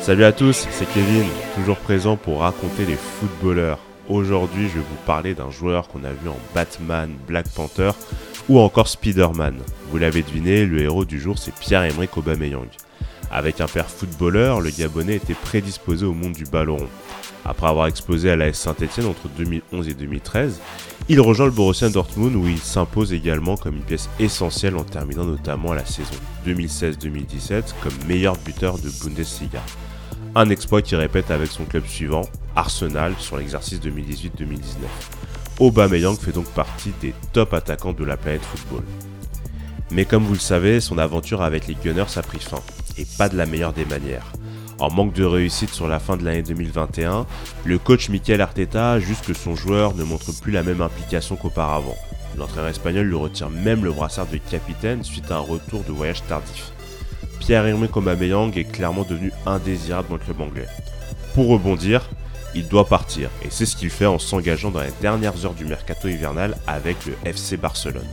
Salut à tous, c'est Kevin, toujours présent pour raconter les footballeurs. Aujourd'hui, je vais vous parler d'un joueur qu'on a vu en Batman, Black Panther ou encore Spider-Man. Vous l'avez deviné, le héros du jour, c'est Pierre-Emerick Aubameyang. Avec un père footballeur, le Gabonais était prédisposé au monde du ballon rond. Après avoir explosé à l'AS Saint-Etienne entre 2011 et 2013, il rejoint le Borussia Dortmund où il s'impose également comme une pièce essentielle en terminant notamment la saison 2016-2017 comme meilleur buteur de Bundesliga. Un exploit qu'il répète avec son club suivant, Arsenal, sur l'exercice 2018-2019. Aubameyang fait donc partie des top attaquants de la planète football. Mais comme vous le savez, son aventure avec les Gunners a pris fin, et pas de la meilleure des manières. En manque de réussite sur la fin de l'année 2021, le coach Mikel Arteta juge que son joueur ne montre plus la même implication qu'auparavant. L'entraîneur espagnol lui retire même le brassard de capitaine suite à un retour de voyage tardif. Pierre-Emerick Aubameyang est clairement devenu indésirable dans le club anglais. Pour rebondir, il doit partir, et c'est ce qu'il fait en s'engageant dans les dernières heures du mercato hivernal avec le FC Barcelone.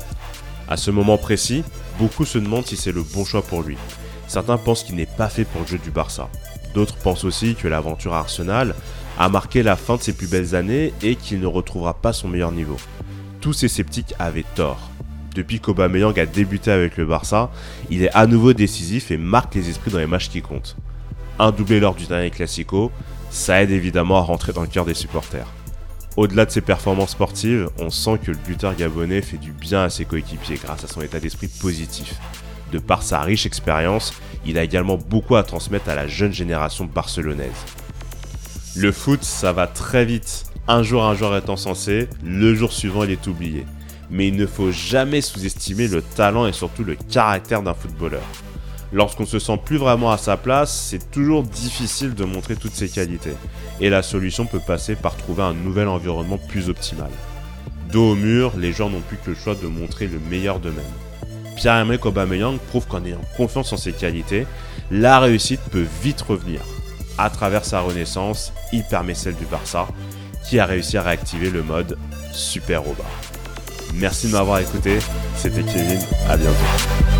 À ce moment précis, beaucoup se demandent si c'est le bon choix pour lui. Certains pensent qu'il n'est pas fait pour le jeu du Barça. D'autres pensent aussi que l'aventure à Arsenal a marqué la fin de ses plus belles années et qu'il ne retrouvera pas son meilleur niveau. Tous ces sceptiques avaient tort. Depuis qu'Aubameyang a débuté avec le Barça, il est à nouveau décisif et marque les esprits dans les matchs qui comptent. Un doublé lors du dernier Classico, ça aide évidemment à rentrer dans le cœur des supporters. Au-delà de ses performances sportives, on sent que le buteur gabonais fait du bien à ses coéquipiers grâce à son état d'esprit positif. De par sa riche expérience, il a également beaucoup à transmettre à la jeune génération barcelonaise. Le foot, ça va très vite. Un joueur est encensé, le jour suivant il est oublié. Mais il ne faut jamais sous-estimer le talent et surtout le caractère d'un footballeur. Lorsqu'on se sent plus vraiment à sa place, c'est toujours difficile de montrer toutes ses qualités. Et la solution peut passer par trouver un nouvel environnement plus optimal. Dos au mur, les joueurs n'ont plus que le choix de montrer le meilleur d'eux-mêmes. Pierre-Emerick Aubameyang prouve qu'en ayant confiance en ses qualités, la réussite peut vite revenir. À travers sa renaissance, il permet celle du Barça, qui a réussi à réactiver le mode Super Aubameyang. Merci de m'avoir écouté, c'était Kevin, à bientôt.